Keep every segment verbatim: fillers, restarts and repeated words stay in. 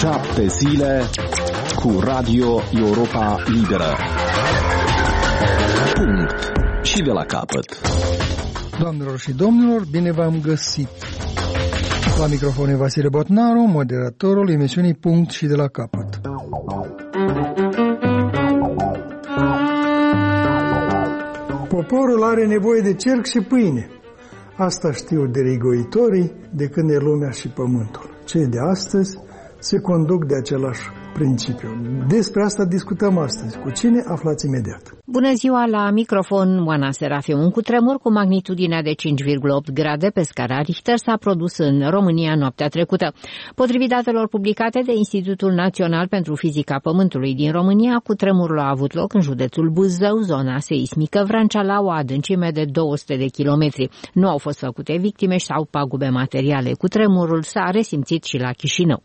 Șapte zile cu Radio Europa Liberă. Punct. Și de la capăt. Doamnelor și domnilor, bine v-am găsit. La microfon e Vasile Botnaru, moderatorul emisiunii Punct și de la capăt. Poporul are nevoie de cerc și pâine. Asta știu derigoitorii de când e lumea și pământul. Cei de astăzi se conduc de același principiu. Despre asta discutăm astăzi. Cu cine? Aflați imediat. Bună ziua, la microfon Oana Serafim. Un cutremur cu magnitudinea de cinci virgulă opt grade pe scara Richter s-a produs în România noaptea trecută. Potrivit datelor publicate de Institutul Național pentru Fizica Pământului din România, cutremurul a avut loc în județul Buzău, zona seismică Vrancea, la o adâncime de două sute de kilometri. Nu au fost făcute victime sau pagube materiale. Cutremurul s-a resimțit și la Chișinău.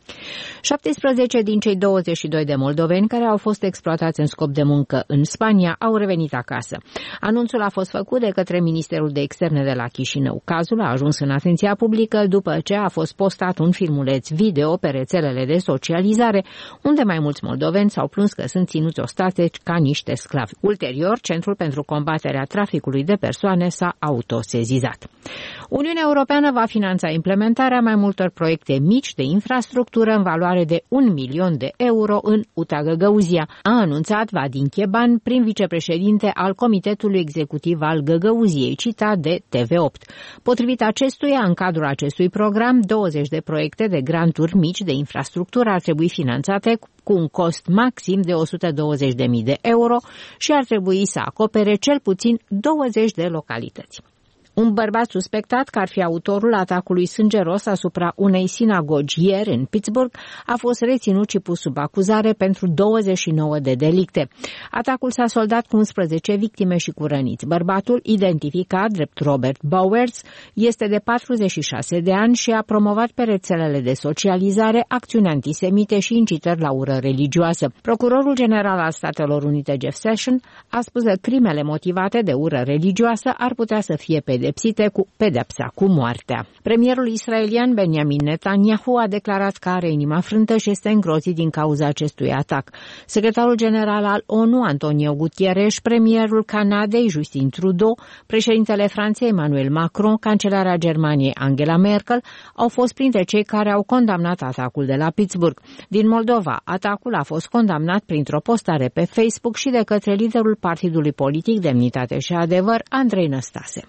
șaptesprezece din cei douăzeci și doi de moldoveni care au fost exploatați în scop de muncă în Spania au revenit acasă. Anunțul a fost făcut de către Ministerul de Externe de la Chișinău. Cazul a ajuns în atenția publică după ce a fost postat un filmuleț video pe rețelele de socializare, unde mai mulți moldoveni s-au plâns că sunt ținuți ostateci ca niște sclavi. Ulterior, Centrul pentru combaterea traficului de persoane s-a autosezizat. Uniunea Europeană va finanța implementarea mai multor proiecte mici de infrastructură în valoare de un milion de euro în Uta Găgăuzia, a anunțat Vadim Cheban, prim vicepreședinte al Comitetului Executiv al Găgăuziei, citat de T V opt. Potrivit acestuia, în cadrul acestui program, douăzeci de proiecte de granturi mici de infrastructură ar trebui finanțate cu un cost maxim de o sută douăzeci de mii de euro și ar trebui să acopere cel puțin douăzeci de localități. Un bărbat suspectat că ar fi autorul atacului sângeros asupra unei sinagogi ieri în Pittsburgh a fost reținut și pus sub acuzare pentru douăzeci și nouă de delicte. Atacul s-a soldat cu unsprezece victime și cu răniți. Bărbatul, identificat drept Robert Bowers, este de patruzeci și șase de ani și a promovat pe rețelele de socializare acțiuni antisemite și incitări la ură religioasă. Procurorul general al Statelor Unite, Jeff Sessions, a spus că crimele motivate de ură religioasă ar putea să fie pedepsite cu pedepsa cu moartea. Premierul israelian Benjamin Netanyahu a declarat că are inima frântă și este îngrozit din cauza acestui atac. Secretarul general al ONU, Antonio Guterres, premierul Canadei, Justin Trudeau, președintele Franței, Emmanuel Macron, cancelarea Germaniei, Angela Merkel, au fost printre cei care au condamnat atacul de la Pittsburgh. Din Moldova, atacul a fost condamnat printr-o postare pe Facebook și de către liderul partidului politic Demnitate și Adevăr, Andrei Năstase.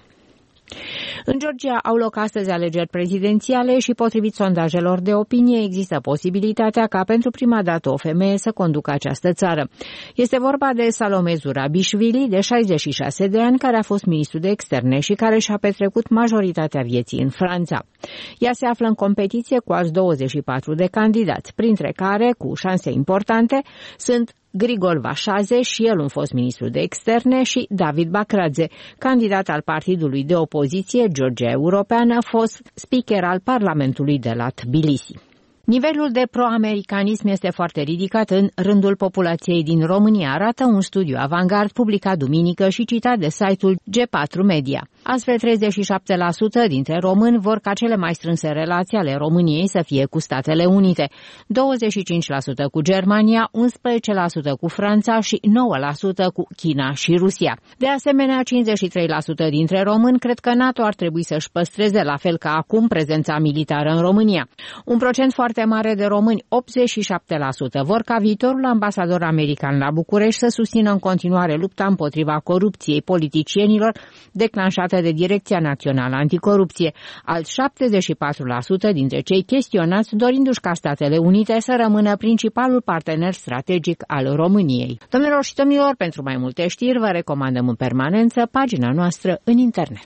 În Georgia au loc astăzi alegeri prezidențiale și, potrivit sondajelor de opinie, există posibilitatea ca pentru prima dată o femeie să conducă această țară. Este vorba de Salome Zurabișvili, de șaizeci și șase de ani, care a fost ministru de externe și care și-a petrecut majoritatea vieții în Franța. Ea se află în competiție cu alți douăzeci și patru de candidați, printre care, cu șanse importante, sunt Grigol Vașaze, și el un fost ministru de externe, și David Bakradze, candidat al partidului de opoziție Georgia Europeană, fost speaker al Parlamentului de la Tbilisi. Nivelul de pro-americanism este foarte ridicat în rândul populației din România, arată un studiu avangard publicat duminică și citat de site-ul G patru Media. Astfel, treizeci și șapte la sută dintre români vor ca cele mai strânse relații ale României să fie cu Statele Unite, douăzeci și cinci la sută cu Germania, unsprezece la sută cu Franța și nouă la sută cu China și Rusia. De asemenea, cincizeci și trei la sută dintre români cred că NATO ar trebui să-și păstreze, la fel ca acum, prezența militară în România. Un procent foarte mare de români, optzeci și șapte la sută, vor ca viitorul ambasador american la București să susțină în continuare lupta împotriva corupției politicienilor declanșată de Direcția Națională Anticorupție. Alți șaptezeci și patru la sută dintre cei chestionați dorindu-și ca Statele Unite să rămână principalul partener strategic al României. Domnilor și domnilor, pentru mai multe știri vă recomandăm în permanență pagina noastră în internet.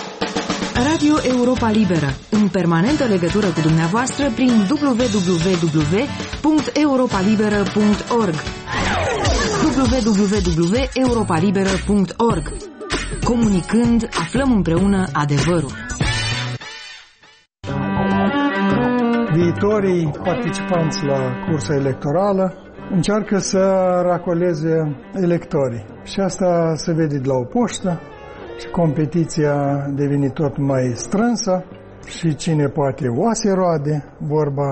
Radio Europa Liberă, în permanentă legătură cu dumneavoastră prin w w w punct europa liberă punct org w w w punct europa liberă punct org. Comunicând, aflăm împreună adevărul. Viitorii participanți la cursa electorală încearcă să racoleze electorii. Și asta se vede de la o poștă. Și competiția devine tot mai strânsă și cine poate oase roade, vorba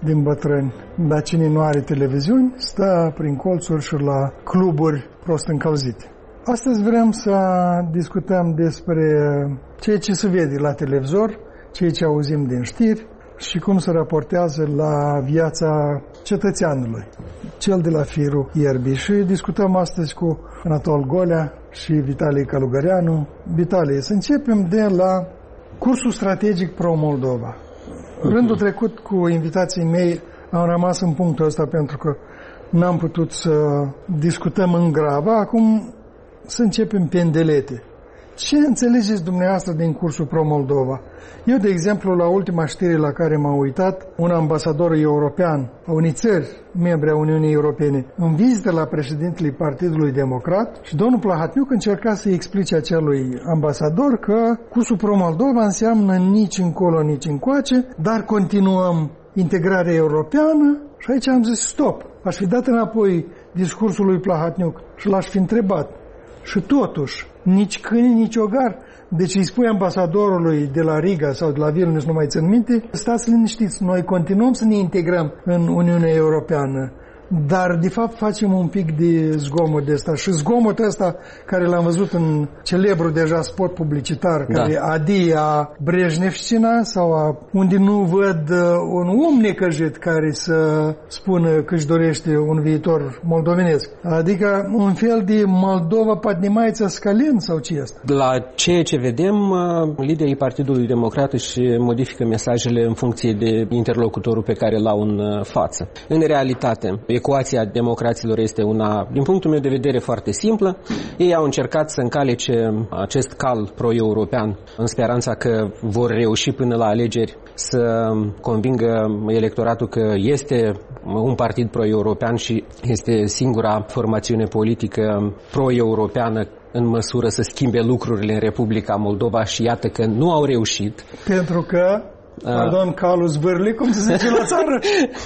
din bătrâni. Dar cine nu are televiziuni, stă prin colțuri și la cluburi prost încălzite. Astăzi vrem să discutăm despre ceea ce se vede la televizor, ceea ce auzim din știri și cum se raportează la viața cetățeanului, cel de la firul ierbii. Și discutăm astăzi cu Anatol Golea și Vitalie Călugăreanu. Vitalie, să începem de la cursul strategic pro-Moldova. Rândul trecut cu invitații mei am rămas în punctul ăsta pentru că n-am putut să discutăm în graba. Acum să începem pe îndelete. Ce înțelegeți dumneavoastră din cursul pro-Moldova? Eu, de exemplu, la ultima știre la care m-am uitat, un ambasador european a unei țări, membri a Uniunii Europene, în vizită la președintele Partidului Democrat și domnul Plahotniuc încerca să-i explice acelui ambasador că cursul pro-Moldova înseamnă nici încolo, nici încoace, dar continuăm integrarea europeană și aici am zis stop. Aș fi dat înapoi discursul lui Plahotniuc și l-aș fi întrebat. Și totuși, nici câini, nici ogar. Deci îi spui ambasadorului de la Riga sau de la Vilnius, nu mai țin minte, stați liniștiți, noi continuăm să ne integrăm în Uniunea Europeană, dar de fapt facem un pic de zgomot de ăsta. Și zgomotul ăsta care l-am văzut în celebru deja spot publicitar, care da. Adia Brejnevщина, sau a, unde nu văd un om necăjit care să spună că își dorește un viitor moldovenesc. Adică un fel de Moldova Padnemaița Scalin sau ce este? La ceea ce vedem, liderii Partidului Democrat își modifică mesajele în funcție de interlocutorul pe care l-au în față. În realitate, ecuația democraților este una, din punctul meu de vedere, foarte simplă. Ei au încercat să încalece acest cal pro-european în speranța că vor reuși până la alegeri să convingă electoratul că este un partid pro-european și este singura formațiune politică pro-europeană în măsură să schimbe lucrurile în Republica Moldova și iată că nu au reușit. Pentru că Pardon, calul zvârli, cum se zice la țară?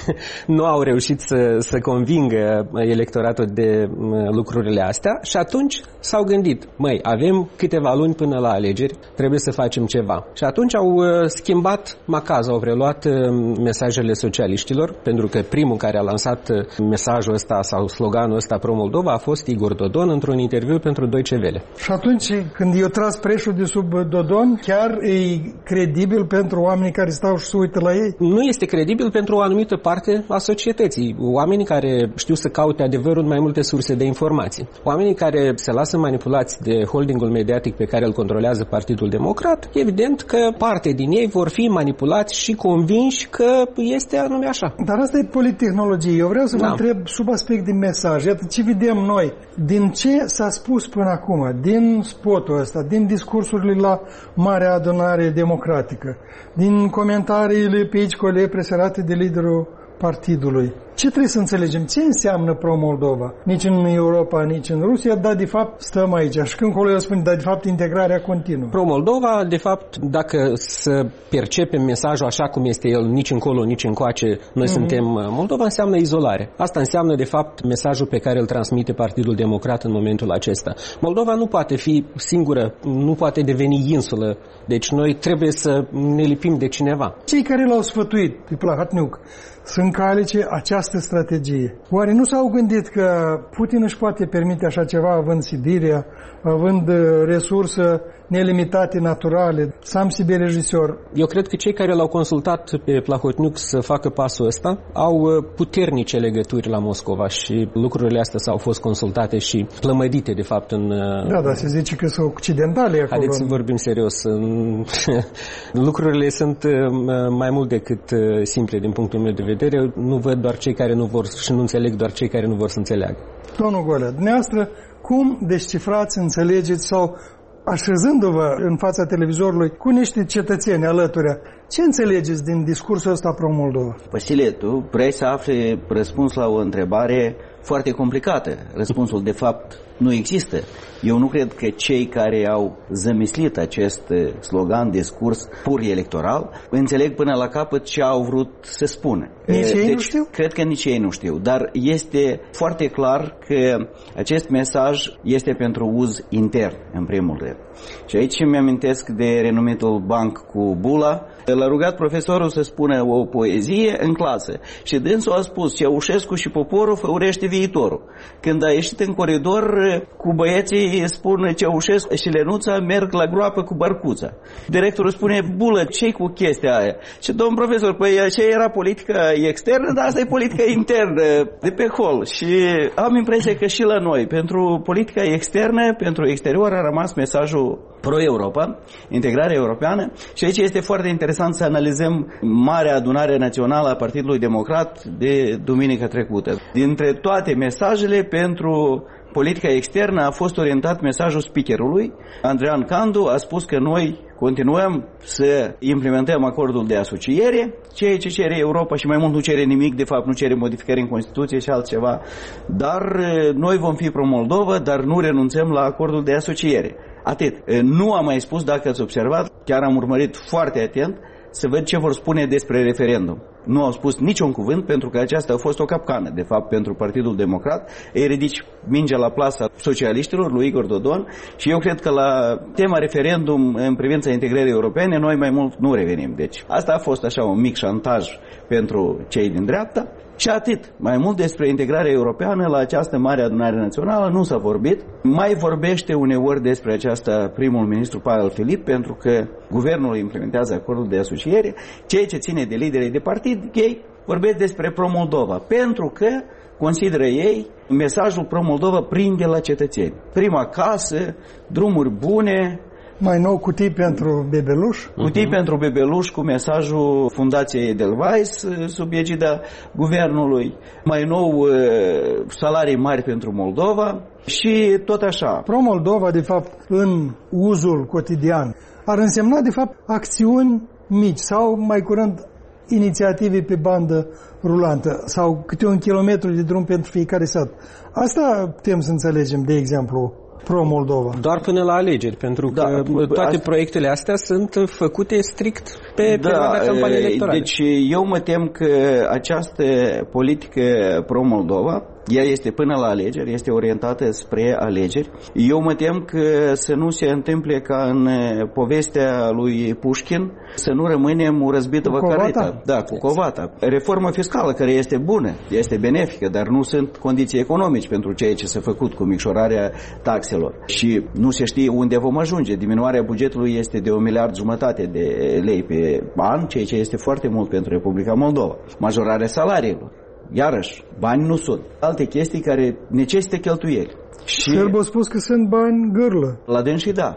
Nu au reușit să, să convingă electoratul de lucrurile astea și atunci s-au gândit, măi, avem câteva luni până la alegeri, trebuie să facem ceva. Și atunci au schimbat macaz, au preluat mesajele socialiștilor, pentru că primul care a lansat mesajul ăsta sau sloganul ăsta pro-Moldova a fost Igor Dodon într-un interviu pentru Deutsche Welle. Și atunci, când i-a tras preșul de sub Dodon, chiar e credibil pentru oamenii care stau și se uită la ei? Nu este credibil pentru o anumită parte a societății. Oamenii care știu să caute adevărul în mai multe surse de informații. Oamenii care se lasă manipulați de holdingul mediatic pe care îl controlează Partidul Democrat, evident că parte din ei vor fi manipulați și convinși că este anume așa. Dar asta e polittehnologie. Eu vreau să vă da. întreb sub aspect de mesaj. Iată ce vedem noi. Din ce s-a spus până acum? Din spotul ăsta, din discursurile la Marea Adunare Democratică, din comentariile pe aici cole preserate de liderul partidului. Ce trebuie să înțelegem? Ce înseamnă pro-Moldova? Nici în Europa, nici în Rusia, dar de fapt stăm aici. Și când colo eu spun, dar de fapt integrarea continuă. Pro-Moldova, de fapt, dacă să percepem mesajul așa cum este el, nici încolo, nici încoace, noi mm-hmm. suntem Moldova, înseamnă izolare. Asta înseamnă, de fapt, mesajul pe care îl transmite Partidul Democrat în momentul acesta. Moldova nu poate fi singură, nu poate deveni insulă. Deci noi trebuie să ne lipim de cineva. Cei care l-au sfătuit pe Plahotniuc să încalce această strategie. Oare nu s-au gândit că Putin își poate permite așa ceva având Sibiria, având resurse nelimitate naturale, Sam Sibir regizor? Eu cred că cei care l-au consultat pe Plahotniuc să facă pasul ăsta au puternice legături la Moscova și lucrurile astea s-au fost consultate și plămădite, de fapt, în... Da, da, se zice că sunt occidentale acolo. Haideți să vorbim serios. Lucrurile sunt mai mult decât simple din punctul meu de vedere. Nu văd doar cei care nu vor și nu înțeleg doar cei care nu vor să înțeleagă. Domnul Golea, dumneavoastră, cum descifrați, înțelegeți sau așezându-vă în fața televizorului cu niște cetățeni alături, ce înțelegeți din discursul ăsta pro-Moldova? Vasile, tu vrei să afli răspuns la o întrebare foarte complicată. Răspunsul, de fapt, nu există. Eu nu cred că cei care au zămislit acest slogan, discurs pur electoral, înțeleg până la capăt ce au vrut să spună. Nici ei deci, nu știu? Cred că nici ei nu știu, dar este foarte clar că acest mesaj este pentru uz intern, în primul rând. Și aici îmi amintesc de renumitul banc cu bula. L-a rugat profesorul să spună o poezie în clasă și dânsul a spus: Ceaușescu și poporul făurește viitorul. Când a ieșit în coridor, cu băieții spun Ceaușescu și Lenuța merg la groapă cu bărcuța. Directorul spune: bulă, ce-i cu chestia aia? Și domn profesor, păi aceea era politica externă, dar asta e politica internă de pe hol. Și am impresia că și la noi, pentru politica externă, pentru exterior, a rămas mesajul pro-Europa, integrarea europeană. Și aici este foarte interesant să analizăm Marea Adunare Națională a Partidului Democrat de duminica trecută. Dintre toate mesajele pentru politica externă a fost orientat mesajul speakerului. Andrean Candu a spus că noi continuăm să implementăm acordul de asociere, ceea ce cere Europa și mai mult nu cere nimic, de fapt nu cere modificări în Constituție și altceva, dar noi vom fi pro-Moldova, dar nu renunțăm la acordul de asociere. Atât. Nu am mai spus, dacă ați observat, chiar am urmărit foarte atent să văd ce vor spune despre referendum. Nu au spus niciun cuvânt, pentru că aceasta a fost o capcană, de fapt, pentru Partidul Democrat. Ei ridici mingea la plasa socialiștilor, lui Igor Dodon, și eu cred că la tema referendum în privința integrării europene, noi mai mult nu revenim. Deci, asta a fost așa un mic șantaj pentru cei din dreapta. Și atât. Mai mult despre integrarea europeană la această Mare Adunare Națională nu s-a vorbit. Mai vorbește uneori despre aceasta primul ministru Pavel Filip, pentru că guvernul implementează acordul de asociere. Ceea ce ține de liderii de partid, ei vorbesc despre pro-Moldova, pentru că consideră ei mesajul pro-Moldova prinde la cetățeni. Prima casă, drumuri bune. Mai nou cutii pentru bebeluș. Cutii uh-huh. pentru bebeluș cu mesajul Fundației Edelweiss sub egida guvernului. Mai nou salarii mari pentru Moldova și tot așa. Pro-Moldova, de fapt, în uzul cotidian, ar însemna, de fapt, acțiuni mici sau, mai curând, inițiative pe bandă rulantă sau câte un kilometru de drum pentru fiecare sat. Asta putem să înțelegem, de exemplu, pro-Moldova. Doar până la alegeri, pentru că da, toate asta... proiectele astea sunt făcute strict pe da, perioada campaniei electorale. Deci eu mă tem că această politică pro-Moldova, ea este până la alegeri, este orientată spre alegeri. Eu mă tem că să nu se întâmple ca în povestea lui Pușkin, să nu rămânem o răzbită văcărită. Da, cu covata. Reforma fiscală, care este bună, este benefică, dar nu sunt condiții economici pentru ceea ce s-a făcut cu micșorarea taxelor. Și nu se știe unde vom ajunge. Diminuarea bugetului este de un miliard jumătate de lei pe an, ceea ce este foarte mult pentru Republica Moldova. Majorarea salariilor. Iarăși, bani nu sunt. Alte chestii care necesită cheltuieli. Și Sârbu a spus că sunt bani gârlă. La dânsii da.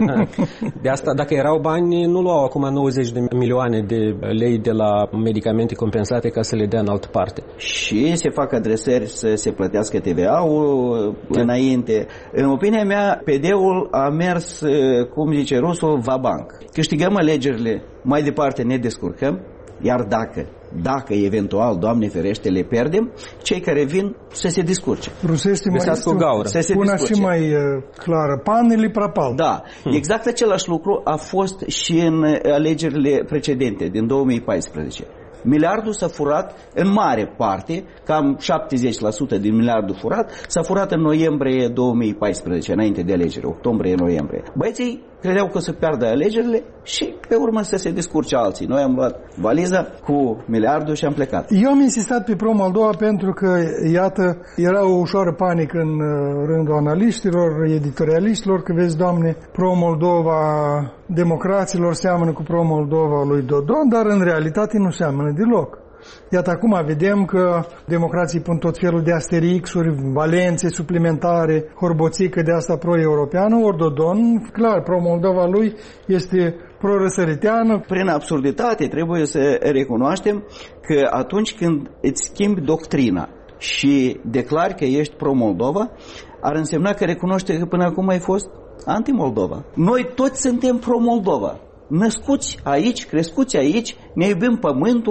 De asta, dacă erau bani, nu luau acum nouăzeci de milioane de lei de la medicamente compensate ca să le dea în altă parte. Și se fac adresări să se plătească T V A-ul da. înainte. În opinia mea, P D-ul a mers, cum zice rusul, va banc. Câștigăm alegerile, mai departe ne descurcăm, iar dacă Dacă eventual, Doamne ferește, le pierdem, cei care vin să se descurce. Rusește mai o gaură. Să se descurce. Și mai uh, clară, panele prapal. Da, hmm. exact același lucru a fost și în alegerile precedente, din două mii paisprezece. Miliardul s-a furat în mare parte, cam șaptezeci la sută din miliardul furat, s-a furat în noiembrie două mii paisprezece, înainte de alegeri, octombrie-noiembrie. Băieții credeau că o să piardă alegerile și pe urmă să se descurce alții. Noi am luat valiza cu miliardul și am plecat. Eu am insistat pe pro-Moldova pentru că, iată, era o ușoară panică în rândul analiștilor, editorialiștilor, că vezi, Doamne, pro-Moldova democraților seamănă cu pro-Moldova lui Dodon, dar în realitate nu seamănă deloc. Iată, acum vedem că democrații pun tot felul de asterixuri, valențe suplimentare, horboțică de asta pro-europeană, ori Dodon, clar, pro-Moldova lui este pro-răsăriteană. Prin absurditate trebuie să recunoaștem că atunci când îți schimbi doctrina și declari că ești pro-Moldova, ar însemna că recunoște că până acum ai fost anti-Moldova. Noi toți suntem pro-Moldova. Născuți aici, crescuți aici, ne iubim pământul,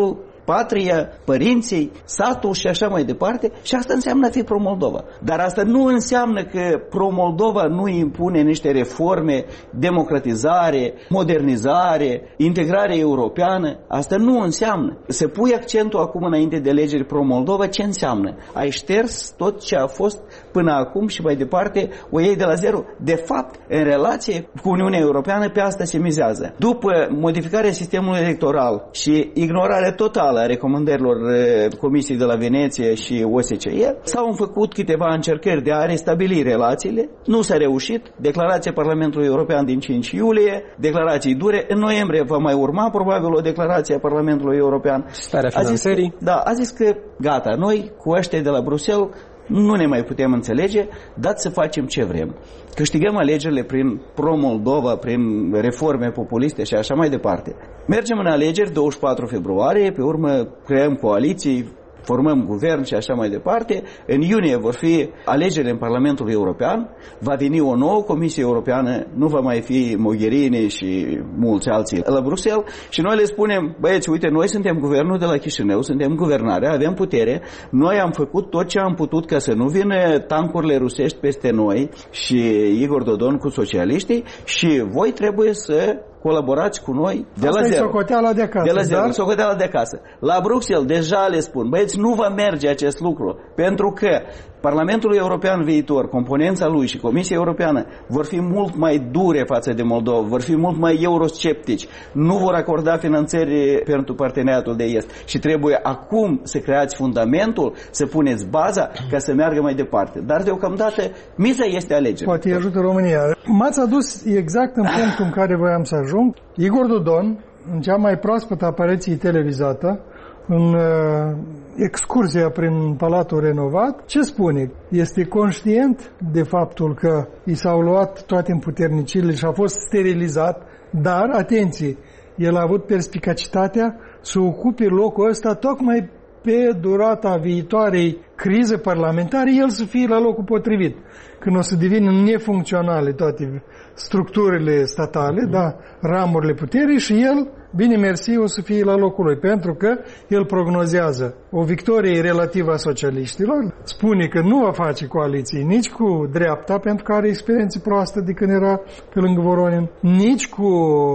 patria, părinții, satul și așa mai departe, și asta înseamnă a fi pro-Moldova. Dar asta nu înseamnă că pro-Moldova nu impune niște reforme, democratizare, modernizare, integrare europeană. Asta nu înseamnă. Să pui accentul acum înainte de alegeri pro-Moldova, ce înseamnă? Ai șters tot ce a fost până acum și mai departe o iei de la zero. De fapt, în relație cu Uniunea Europeană, pe asta se mizează. După modificarea sistemului electoral și ignorarea totală a recomandărilor Comisiei de la Veneția și O S C E, s-au făcut câteva încercări de a restabili relațiile. Nu s-a reușit. Declarația Parlamentului European din cinci iulie, declarații dure. În noiembrie va mai urma probabil o declarație a Parlamentului European. Starea finanțării. Da, a zis că gata, noi cu ăștia de la Bruxelles nu ne mai putem înțelege, dați să facem ce vrem. Câștigăm alegerile prin pro-Moldova, prin reforme populiste și așa mai departe. Mergem în alegeri douăzeci și patru februarie, pe urmă creăm coaliții, formăm guvern și așa mai departe. În iunie vor fi alegerile în Parlamentul European, va veni o nouă Comisie Europeană, nu va mai fi Mogherini și mulți alții la Bruxelles și noi le spunem, băieți, uite, noi suntem guvernul de la Chișinău, suntem guvernarea, avem putere, noi am făcut tot ce am putut ca să nu vină tancurile rusești peste noi și Igor Dodon cu socialiștii și voi trebuie să colaborați cu noi de Asta la zero. socoteala de acasă. De la zero, dar... socoteala de acasă. La Bruxelles deja le spun, băieți, nu va merge acest lucru, pentru că Parlamentul European viitor, componența lui și Comisia Europeană vor fi mult mai dure față de Moldova, vor fi mult mai eurosceptici, nu vor acorda finanțări pentru parteneriatul de est și trebuie acum să creați fundamentul, să puneți baza ca să meargă mai departe. Dar deocamdată miza este alegerea. Poate ajută România. M-ați adus exact în punctul în care voiam să ajung. Igor Dodon, în cea mai proaspătă apariție televizată, în uh, excursia prin Palatul Renovat, ce spune? Este conștient de faptul că i s-au luat toate împuternicirile și a fost sterilizat, dar, atenție, el a avut perspicacitatea să ocupe locul ăsta tocmai pe durata viitoarei crize parlamentare, el să fie la locul potrivit. Când o să devină nefuncționale toate structurile statale, mm-hmm. da, ramurile puterii și el, bine mersi, o să fie la locul lui, pentru că el prognozează o victorie relativă a socialiștilor, spune că nu va face coaliții nici cu dreapta, pentru că are experiențe proaste de când era pe lângă Voronin, nici cu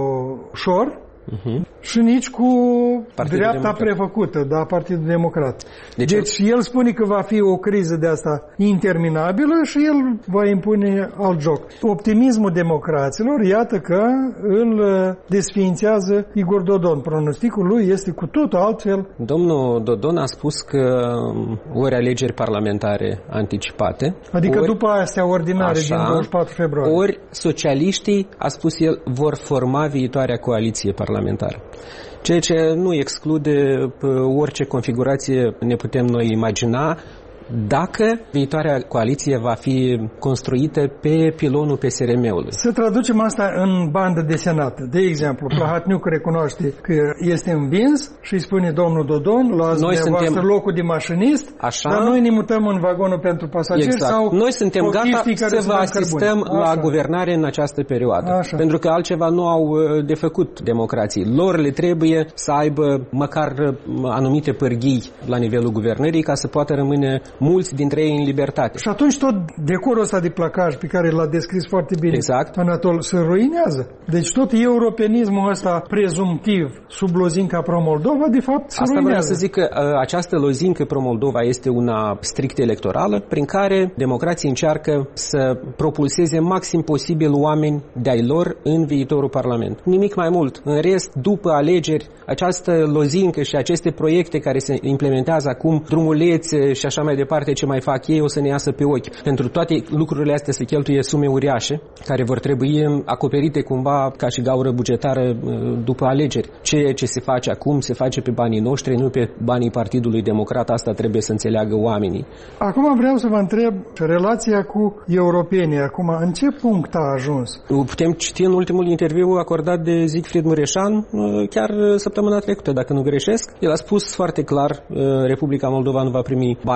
Șor, Uh-huh. și nici cu Partidul dreapta Democrat. prefăcută, da, Partidul Democrat. Deci, deci el spune că va fi o criză de asta interminabilă și el va impune alt joc. Optimismul democraților, iată că îl desființează Igor Dodon. Pronosticul lui este cu totul altfel. Domnul Dodon a spus că ori alegeri parlamentare anticipate, adică ori, după astea ordinare așa, din douăzeci și patru februarie, ori socialiștii, a spus el, vor forma viitoarea coaliție parlamentară. Parlamentar. Ceea ce nu exclude orice configurație ne putem noi imagina dacă viitoarea coaliție va fi construită pe pilonul P S R M-ului. Să traducem asta în bandă desenată. De exemplu, Plahatniuc recunoaște că este învins și îi spune domnul Dodon, luați dumneavoastră suntem... locul de mașinist, așa, dar noi ne mutăm în vagonul pentru pasageri. Exact. Sau noi suntem gata să vă asistăm la guvernare în această perioadă. Așa. Pentru că altceva nu au de făcut democrații. Lor le trebuie să aibă măcar anumite pârghii la nivelul guvernării ca să poată rămâne mulți dintre ei în libertate. Și atunci tot decorul ăsta de placaj pe care l-a descris foarte bine exact. Anatol se ruinează. Deci tot europenismul ăsta prezumtiv sub lozinca pro-Moldova, de fapt, se Asta ruinează. vreau să zic că această lozincă pro-Moldova este una strict electorală, prin care democrații încearcă să propulseze maxim posibil oameni de-ai lor în viitorul Parlament. Nimic mai mult. În rest, după alegeri, această lozincă și aceste proiecte care se implementează acum, drumulețe și așa mai departe, ce mai fac ei, o să ne iasă pe ochi. Pentru toate lucrurile astea se cheltuie sume uriașe, care vor trebui acoperite cumva ca și gaură bugetară după alegeri. Ceea ce se face acum, se face pe banii noștri, nu pe banii Partidului Democrat. Asta trebuie să înțeleagă oamenii. Acum vreau să vă întreb relația cu europenii. Acum, în ce punct a ajuns? Putem citi în ultimul interviu acordat de Siegfried Mureșan, chiar săptămâna trecută, dacă nu greșesc. El a spus foarte clar, Republica Moldova nu va primi bani de la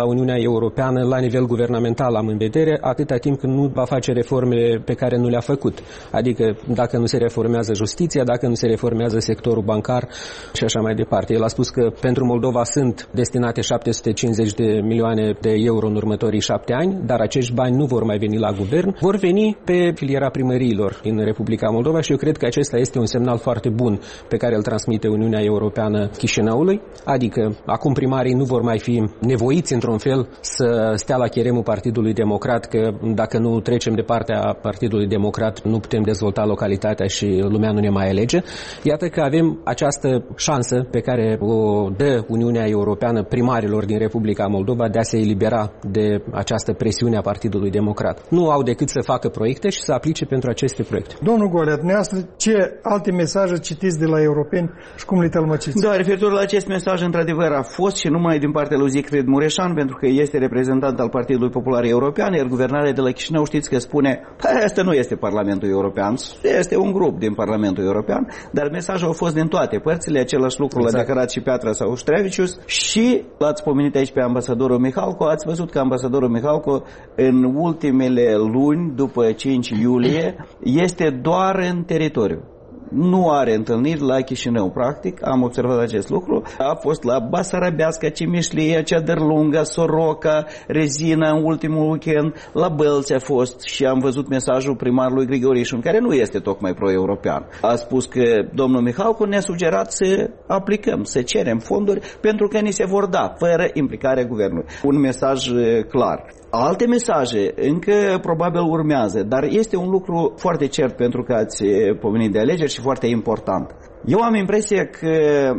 la Uniunea Europeană la nivel guvernamental am în vedere, atâta timp când nu va face reformele pe care nu le-a făcut. Adică dacă nu se reformează justiția, dacă nu se reformează sectorul bancar și așa mai departe. El a spus că pentru Moldova sunt destinate șapte sute cincizeci de milioane de euro în următorii șapte ani, dar acești bani nu vor mai veni la guvern, vor veni pe filiera primăriilor din Republica Moldova și eu cred că acesta este un semnal foarte bun pe care îl transmite Uniunea Europeană Chișinăului, adică acum primarii nu vor mai fi nevoiți într-un fel să stea la cheremul Partidului Democrat, că dacă nu trecem de partea Partidului Democrat nu putem dezvolta localitatea și lumea nu ne mai alege. Iată că avem această șansă pe care o dă Uniunea Europeană primarilor din Republica Moldova de a se elibera de această presiune a Partidului Democrat. Nu au decât să facă proiecte și să aplice pentru aceste proiecte. Domnul Golea, dumneavoastră, ce alte mesaje citiți de la europeni și cum le tălmăciți? Da, referitor la acest mesaj, într-adevăr, a fost și numai din partea lui Zicfried Mureșan, pentru că este reprezentant al Partidului Popular European, iar guvernarea de la Chișinău știți că spune, asta nu este Parlamentul European, este un grup din Parlamentul European, dar mesajul a fost din toate părțile, același lucru exact. L-a declarat și Piatra sau Ștrevicius și l-ați pomenit aici pe ambasadorul Mihalco, ați văzut că ambasadorul Mihalco în ultimele luni, după cinci iulie, este doar în teritoriu. Nu are întâlniri la Chișinău, practic, am observat acest lucru. A fost la Basarabeasca, Cimișlia, Ceadărlunga, Soroca, Rezina în ultimul weekend, la Bălți a fost și am văzut mesajul primarului Grigorișun, care nu este tocmai pro-european. A spus că domnul Mihalcu ne-a sugerat să aplicăm, să cerem fonduri pentru că ni se vor da, fără implicarea guvernului. Un mesaj clar. Alte mesaje încă probabil urmează, dar este un lucru foarte cert pentru că ați pomenit de alegeri și foarte important. Eu am impresia că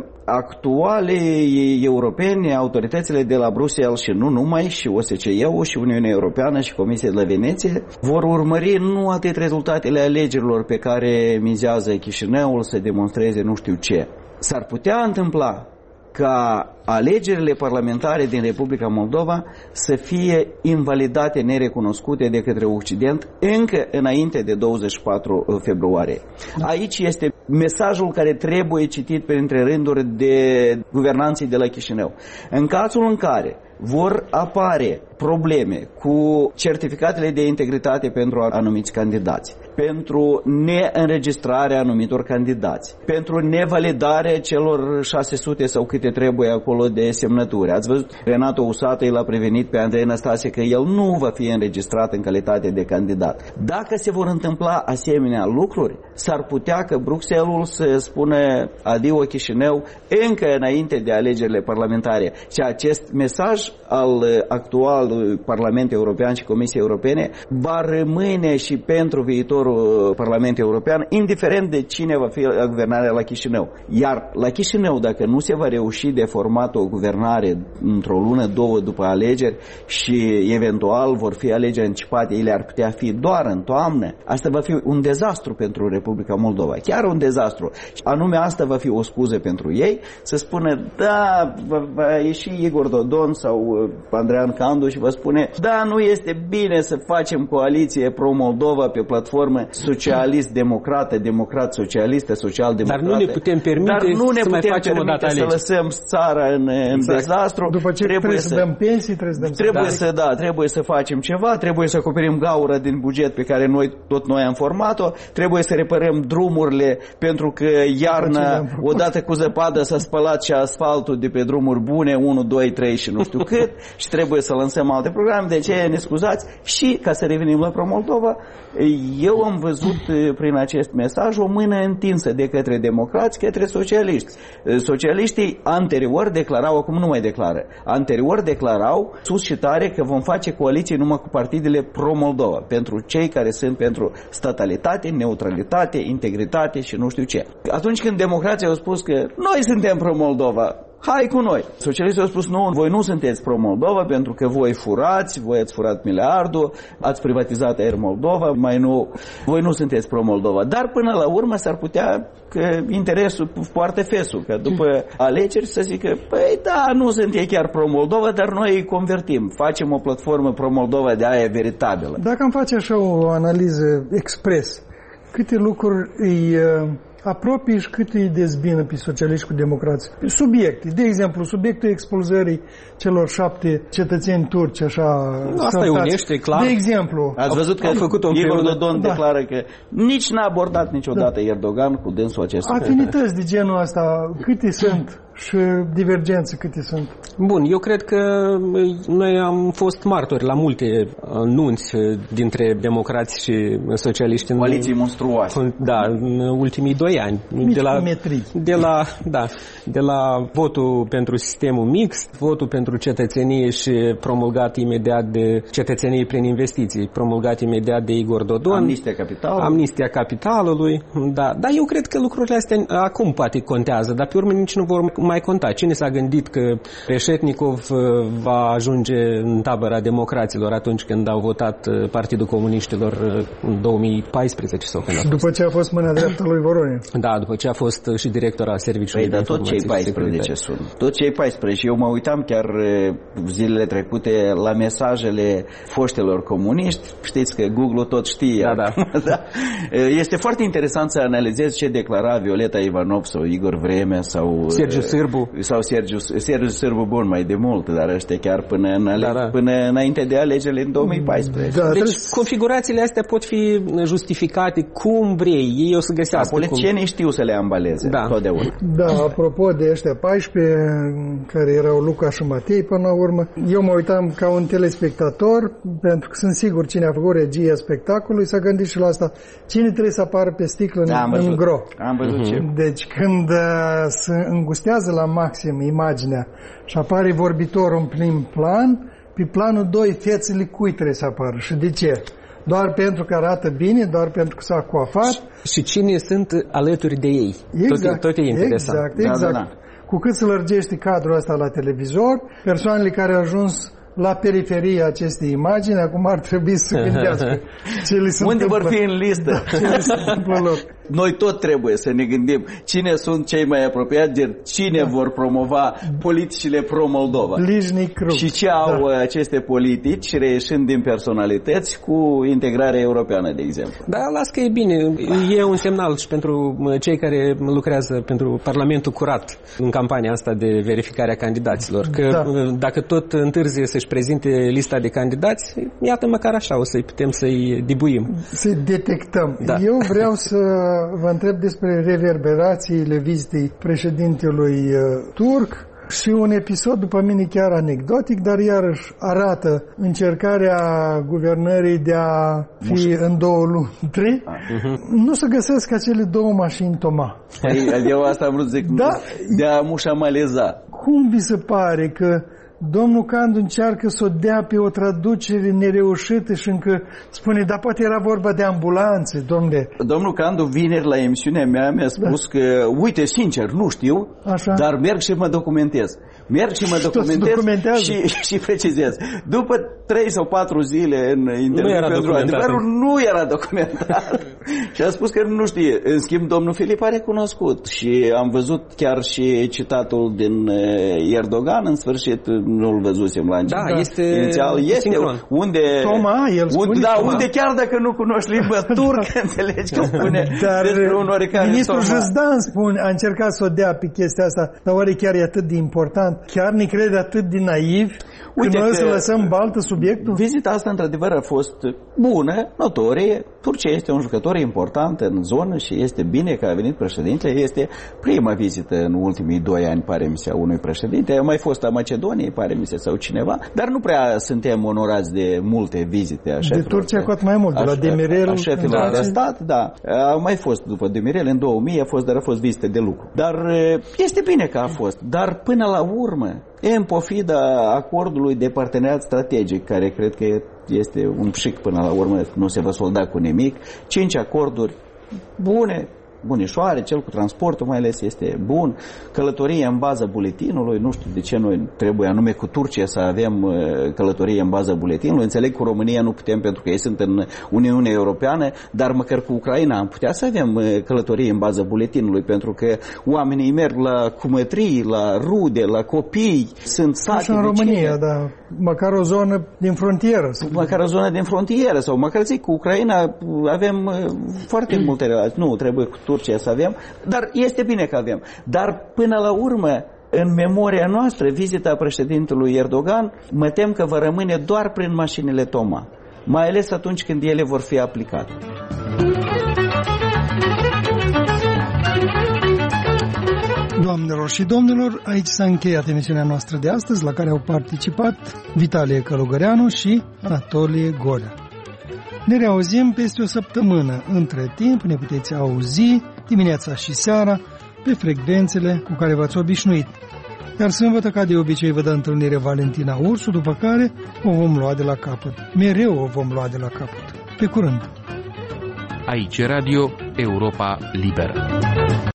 actualii europeni, autoritățile de la Bruxelles și nu numai, și O S C E-ul și Uniunea Europeană și Comisia de la Veneție, vor urmări nu atât rezultatele alegerilor pe care mizează Chișinăul să demonstreze nu știu ce. S-ar putea întâmpla ca alegerile parlamentare din Republica Moldova să fie invalidate, nerecunoscute de către Occident încă înainte de douăzeci și patru februarie. Aici este mesajul care trebuie citit printre rânduri de guvernanții de la Chișinău. În cazul în care vor apare probleme cu certificatele de integritate pentru anumiți candidați, pentru neînregistrarea anumitor candidați, pentru nevalidarea celor șase sute sau câte trebuie acolo de semnături. Ați văzut, Renato Usatăi l-a prevenit pe Andrei Năstase că el nu va fi înregistrat în calitate de candidat. Dacă se vor întâmpla asemenea lucruri, s-ar putea că Bruxelles să spună adio Chișinău încă înainte de alegerile parlamentare. Și acest mesaj al actual Parlament European și Comisiei Europene va rămâne și pentru viitorul Parlament European, indiferent de cine va fi la guvernarea la Chișinău. Iar la Chișinău, dacă nu se va reuși de format o guvernare într-o lună, două după alegeri și eventual vor fi alegeri anticipate, ele ar putea fi doar în toamnă, asta va fi un dezastru pentru Republica Moldova. Chiar un dezastru. Anume asta va fi o scuză pentru ei să spună, da, va ieși Igor Dodon sau Andrean Candu și vă spune, da, nu este bine să facem coaliție pro-Moldova pe platformă socialist-democrată, democrat-socialistă, social-democrată. Dar nu ne putem permite Dar nu ne să putem mai facem o dată să lăsăm țara în, în exact. dezastru. După ce trebuie, trebuie să dăm pensii, trebuie să dăm trebuie să, da, trebuie să facem ceva, trebuie să acoperim gaura din buget pe care noi tot noi am format-o, trebuie să reparăm drumurile pentru că iarna, odată cu zăpadă, s-a spălat și asfaltul de pe drumuri bune, unu, doi, trei și nu știu cât, și trebuie să lansăm alte programe, de ce ne scuzați. Și ca să revenim la Pro-Moldova, eu am văzut prin acest mesaj o mână întinsă de către democrați către socialiști. Socialiștii anterior declarau, acum nu mai declară, anterior declarau sus și tare că vom face coaliție numai cu partidele pro-Moldova, pentru cei care sunt pentru statalitate, neutralitate, integritate și nu știu ce. Atunci când democrații au spus că noi suntem pro-Moldova, hai cu noi. Socialiștii au spus, nu, voi nu sunteți pro-Moldova pentru că voi furați, voi ați furat miliardul, ați privatizat Air Moldova, mai nu, voi nu sunteți pro-Moldova. Dar până la urmă s-ar putea că interesul poartă fesul, că după alegeri să zică, păi da, nu sunt ei chiar pro-Moldova, dar noi îi convertim, facem o platformă pro-Moldova de aia veritabilă. Dacă am face așa o analiză expres, câte lucruri îi apropie și cât îi dezbină pe socialiști cu democrații. Subiecte, de exemplu, subiectul expulzării celor șapte cetățeni turci, așa... Asta îi unește, clar. De exemplu... Ați văzut că făcut Igor Dodon da. declară că nici n-a abordat niciodată da. Erdogan cu dânsul acest. Afinități de genul ăsta, câte sunt? Și divergențe câte sunt? Bun, eu cred că noi am fost martori la multe nunți dintre democrați și socialiști. Coaliții monstruoase. Da, în ultimii doi ani. Mici de la, metrii. de la, da, de la votul pentru sistemul mixt, votul pentru cetățenie și promulgat imediat de cetățenie prin investiții, promulgat imediat de Igor Dodon. Amnistia capitalului. Amnistia capitalului, da. Dar eu cred că lucrurile astea acum poate contează, dar pe urmă nici nu vor mai conta. Cine s-a gândit că Reșetnikov va ajunge în tabăra democraților atunci când au votat Partidul Comuniștilor în două mii paisprezece sau când a fost? După ce a fost mâna dreaptă lui Voronin. Da, după ce a fost și director al Serviciului păi, de dar tot cei paisprezece sunt. Tot cei paisprezece. Eu mă uitam chiar zilele trecute la mesajele foștilor comuniști. Știți că Google tot știe. Da, da. Da. Este foarte interesant să analizezi ce declara Violeta Ivanov sau Igor Vremea sau Sergiu Sârbu. Sau Sergiu, Sergiu Sârbu, bun, mai de mult, dar ăștia chiar până, în ale, da, da. până înainte de alegerile în două mii paisprezece. Da, deci trebuie... configurațiile astea pot fi justificate cum vrei. Ei o să găsească. Da, politicienii cum... știu să le ambaleze, da. totdeauna. Da, apropo de ăștia paisprezece, care erau Luca și Matei până la urmă, eu mă uitam ca un telespectator, pentru că sunt sigur cine a făcut regia spectacolului, s-a gândit și la asta. Cine trebuie să apară pe sticlă da, în, în gro? Am văzut uh-huh. ce. Deci când uh, se îngustează la maxim imaginea și apare vorbitorul în prim plan, pe planul doi fețele cui trebuie să apară și de ce? Doar pentru că arată bine, doar pentru că s-a coafat. Și cine sunt alături de ei. Exact, tot, tot e interesant. Exact, exact. Da, da, da. Cu cât se lărgește cadrul ăsta la televizor, persoanele care au ajuns la periferia acestei imagini, acum ar trebui să gândească ce li se unde întâmplă. vor fi în listă. Da, ce li se întâmplă lor. Noi tot trebuie să ne gândim cine sunt cei mai apropiați, de cine da. vor promova politicile pro-Moldova. Lijnic Ruc. Și ce au da. aceste politici reieșind din personalități cu integrarea europeană, de exemplu. Da, las că e bine. E un semnal și pentru cei care lucrează pentru Parlamentul Curat în campania asta de verificare a candidaților. Că da. dacă tot întârzie să-și prezinte lista de candidați, iată măcar așa o să-i putem să-i dibuim. Să-i detectăm. Da. Eu vreau să vă întreb despre reverberațiile vizitei președintelui uh, turc și un episod, după mine, chiar anecdotic, dar iarăși arată încercarea guvernării de a fi Muș. în două luni, trei. Uh-huh. Nu se găsesc acele două mașini Toma. Păi, eu asta am vrut să zic, da, de a mușamaleza. Cum vi se pare că domnul Candu încearcă să o dea pe o traducere nereușită și încă spune, dar poate era vorba de ambulanțe, domnule. Domnul Candu, vineri la emisiunea mea, mi-a spus da. că, uite, sincer, nu știu, așa. dar merg și mă documentez. Merg și mă documentez și, și precizez. După trei sau patru zile în interviu pentru adevărul, nu era documentat. Și a spus că nu știe. În schimb, domnul Filip a recunoscut și am văzut chiar și citatul din Erdogan, în sfârșit nu-l văzusem la început. Da, este inițial, este sincron. Unde, Toma, el spune unde, da, Toma. unde chiar dacă nu cunoști limba turcă, înțelegi că spune dar despre un oricare ministrul Toma. Jăzdan spune, a încercat să o dea pe chestia asta, dar oare chiar e atât de important? Chiar ne crede atât de naiv? Uite, că noi să lăsăm baltă subiectul? Vizita asta, într-adevăr, a fost bună, notorie. Turcia este un jucător important în zonă și este bine că a venit președintele. Este prima vizită în ultimii doi ani, pare mi se, a unui președinte. A mai fost a Macedoniei, pare mi se, sau cineva. Dar nu prea suntem onorați de multe vizite a șefilor. De Turcia cu atât mai mult, de la Demirel. A șefilor de stat, da. A mai fost după Demirel, în două mii a fost, dar a fost vizite de lucru. Dar este bine că a fost. Dar până la urmă, e în pofida acordului de parteneriat strategic, care cred că este un pșic până la urmă, nu se va solda cu nimic. Cinci acorduri bune, bunișoare, cel cu transportul mai ales este bun, călătorie în baza buletinului, nu știu de ce noi trebuie anume cu Turcia să avem călătorie în baza buletinului, înțeleg cu România nu putem pentru că ei sunt în Uniunea Europeană, dar măcar cu Ucraina am putea să avem călătorie în baza buletinului, pentru că oamenii merg la cumătrii, la rude, la copii, sunt sate. Așa în România, da, măcar o zonă din frontieră. Măcar o zonă din frontieră, sau măcar zic, cu Ucraina avem foarte multe relații, nu, trebuie cu Turcia să avem, dar este bine că avem. Dar până la urmă, în memoria noastră, vizita președintelui Erdogan, mă tem că va rămâne doar prin mașinile Toma, mai ales atunci când ele vor fi aplicate. Doamnelor și domnilor, aici s-a încheiat emisiunea noastră de astăzi, la care au participat Vitalie Călugăreanu și Anatolie Golea. Ne reauzim peste o săptămână. Între timp ne puteți auzi dimineața și seara pe frecvențele cu care v-ați obișnuit. Iar sâmbătă, ca de obicei, vă dă întâlnire Valentina Ursu, după care o vom lua de la capăt. Mereu o vom lua de la capăt. Pe curând! Aici Radio Europa Liberă.